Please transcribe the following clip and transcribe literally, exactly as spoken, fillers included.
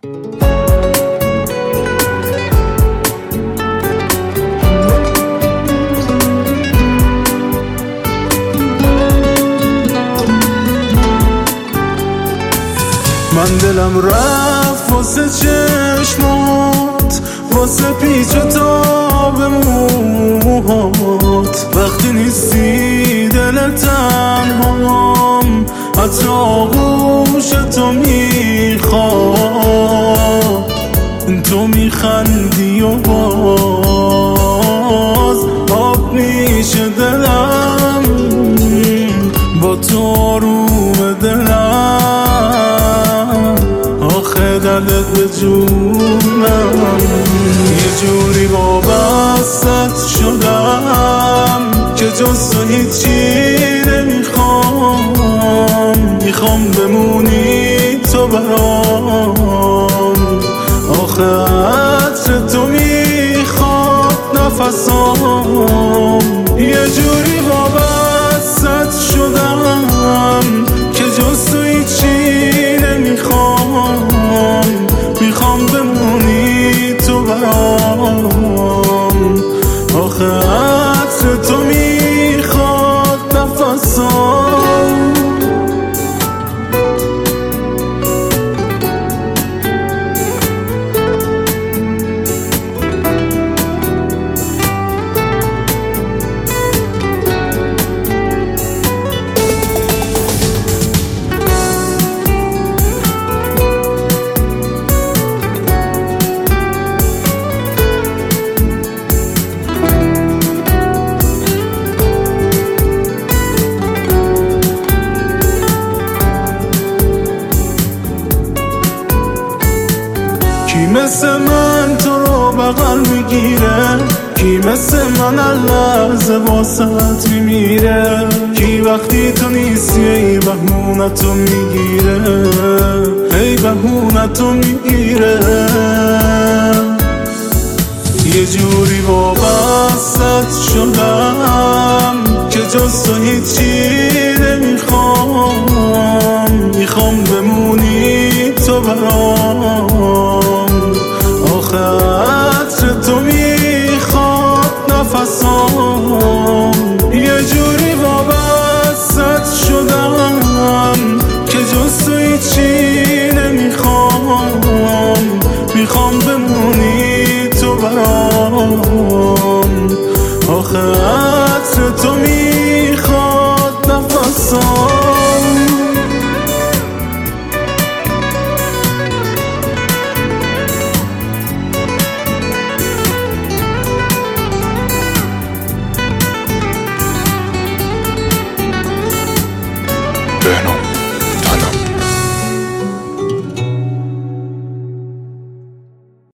من دلم رفت واسه چشمات، واسه پیچ و تاب موهات. وقتی نیستی دل تنهام، حتی آغوش تو میخواد. تو میخندی و باز آب میشه دلم، با تو آروم دلم. آخه دلت به جونم، یه جوری وابستت شدم که جز تو هیچی نمیخوام. میخوام بمونی تو برام، آخه عطر تو میخواد نفسام. یه جوری وابستت شدم که جز تو هیچی نمیخوام. میخوام بمونی تو برام، آخه عطر تو میخواد نفسام. کی مثل من تو رو بغل میگیره؟ کی مثل من هر لحظه واسط میمیره؟ کی وقتی تو نیستی ای بهونتو میگیره؟ ای بهونتو میگیره. یه جوری وابستت شدم که جز تو هیچی نمیخوام. میخوام بمونی تو برام،